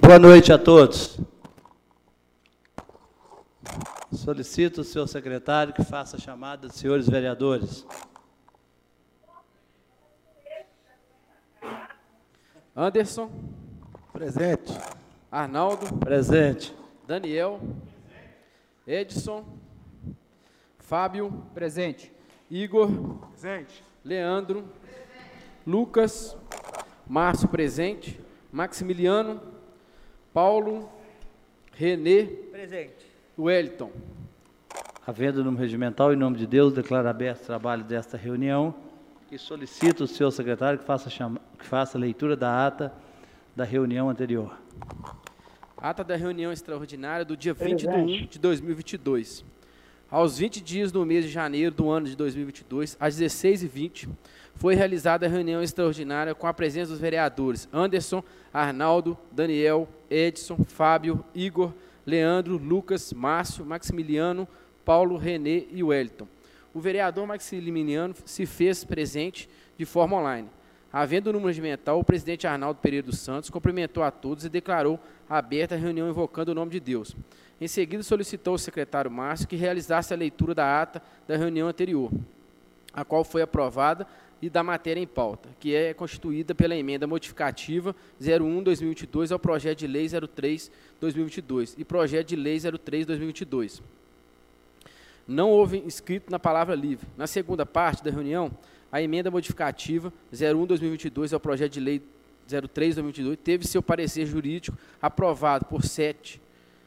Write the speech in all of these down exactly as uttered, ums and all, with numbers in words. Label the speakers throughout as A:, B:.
A: Boa noite a todos. Solicito o senhor secretário que faça a chamada dos senhores vereadores.
B: Anderson.
C: Presente.
B: Arnaldo.
A: Presente.
B: Daniel. Edson. Fábio.
D: Presente.
B: Igor.
C: Presente.
B: Leandro. Presente. Lucas. Márcio, presente. Maximiliano. Paulo. Renê.
D: Presente.
B: Wellington.
A: Havendo número regimental, em nome de Deus, declaro aberto o trabalho desta reunião e solicito o senhor secretário que faça, chama, que faça a leitura da ata da reunião anterior.
B: Ata da reunião extraordinária do dia vinte de um de dois mil e vinte e dois. Aos vinte dias do mês de janeiro do ano de dois mil e vinte e dois, às dezesseis e vinte, foi realizada a reunião extraordinária com a presença dos vereadores Anderson, Arnaldo, Daniel, Edson, Fábio, Igor, Leandro, Lucas, Márcio, Maximiliano, Paulo, Renê e Wellington. O vereador Maximiliano se fez presente de forma online. Havendo o número regimental, o presidente Arnaldo Pereira dos Santos cumprimentou a todos e declarou aberta a reunião invocando o nome de Deus. Em seguida, solicitou ao secretário Márcio que realizasse a leitura da ata da reunião anterior, a qual foi aprovada, e da matéria em pauta, que é constituída pela emenda modificativa zero um barra dois mil e vinte e dois ao projeto de lei zero três barra dois mil e vinte e dois e projeto de lei zero três barra dois mil e vinte e dois. Não houve inscrito na palavra livre. Na segunda parte da reunião, a emenda modificativa zero um barra dois mil e vinte e dois ao projeto de lei zero três barra dois mil e vinte e dois teve seu parecer jurídico aprovado por sete,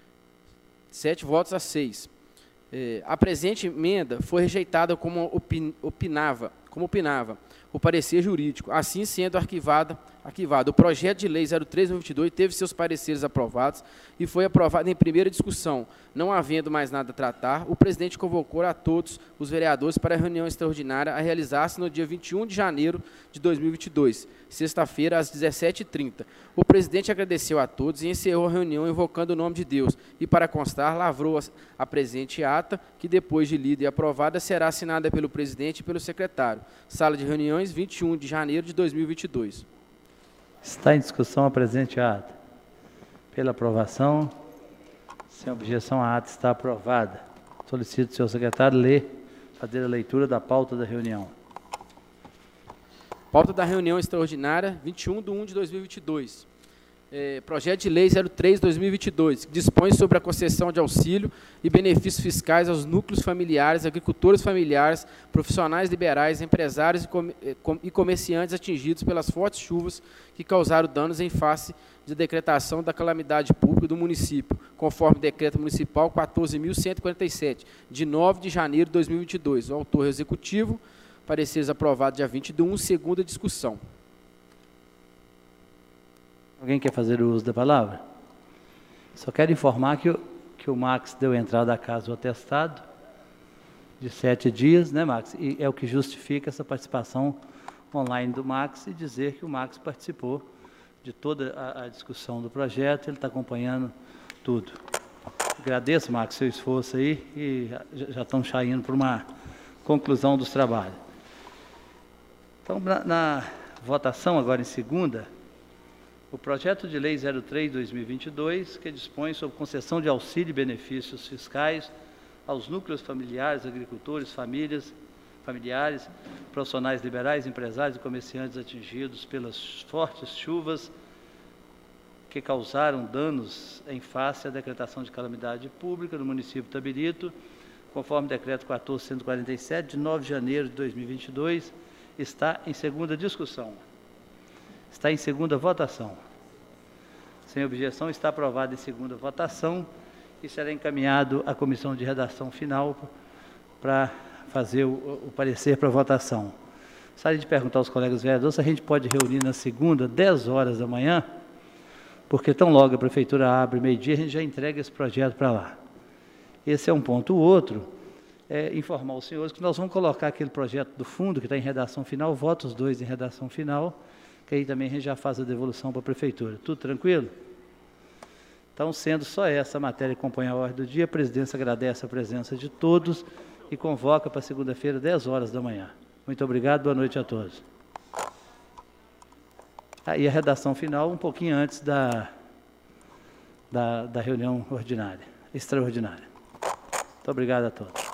B: sete votos a seis. É, a presente emenda foi rejeitada como opin, opinava, como opinava o parecer jurídico. Assim sendo arquivada, arquivado, o projeto de lei zero três barra dois mil e vinte e dois teve seus pareceres aprovados e foi aprovado em primeira discussão. Não havendo mais nada a tratar, o presidente convocou a todos os vereadores para a reunião extraordinária a realizar-se no dia vinte e um de janeiro de dois mil e vinte e dois, sexta-feira, às dezessete e trinta. O presidente agradeceu a todos e encerrou a reunião invocando o nome de Deus e, para constar, lavrou a, a presente ata, que depois de lida e aprovada, será assinada pelo presidente e pelo secretário. Sala de reuniões, vinte e um de janeiro de dois mil e vinte e dois.
A: Está em discussão a presente ata. Pela aprovação, sem objeção, a ata está aprovada. Solicito o senhor secretário ler, fazer a leitura da pauta da reunião.
B: Pauta da reunião extraordinária, vinte e um de um de dois mil e vinte e dois. É, projeto de lei zero três barra dois mil e vinte e dois, que dispõe sobre a concessão de auxílio e benefícios fiscais aos núcleos familiares, agricultores familiares, profissionais liberais, empresários e, com, e comerciantes atingidos pelas fortes chuvas que causaram danos em face de decretação da calamidade pública do município, conforme decreto municipal quatorze mil cento e quarenta e sete, de nove de janeiro de dois mil e vinte e dois. O autor executivo, pareceres aprovados dia vinte de um, segunda discussão.
A: Alguém quer fazer o uso da palavra? Só quero informar que o, que o Max deu entrada à casa o atestado de sete dias, né, Max? E é o que justifica essa participação online do Max e dizer que o Max participou de toda a, a discussão do projeto, ele está acompanhando tudo. Agradeço, Max, seu esforço aí e já, já estamos saindo para uma conclusão dos trabalhos. Então, na, na votação agora em segunda, o projeto de lei zero três barra dois mil e vinte e dois, que dispõe sobre concessão de auxílio e benefícios fiscais aos núcleos familiares, agricultores, famílias, familiares, profissionais liberais, empresários e comerciantes atingidos pelas fortes chuvas que causaram danos em face à decretação de calamidade pública no município de Itabirito, conforme decreto quatorze mil cento e quarenta e sete, de nove de janeiro de dois mil e vinte e dois, está em segunda discussão. Está em segunda votação. Sem objeção, está aprovado em segunda votação e será encaminhado à comissão de redação final para fazer o, o parecer para votação. Gostaria de perguntar aos colegas vereadores se a gente pode reunir na segunda, dez horas da manhã, porque tão logo a prefeitura abre meio-dia, a gente já entrega esse projeto para lá. Esse é um ponto. O outro é informar os senhores que nós vamos colocar aquele projeto do fundo que está em redação final, vota os dois em redação final, que aí também a gente já faz a devolução para a prefeitura. Tudo tranquilo? Então, sendo só essa matéria que acompanha a ordem do dia, a presidência agradece a presença de todos e convoca para segunda-feira, dez horas da manhã. Muito obrigado, boa noite a todos. Aí a redação final, um pouquinho antes da, da, da reunião ordinária, extraordinária. Muito obrigado a todos.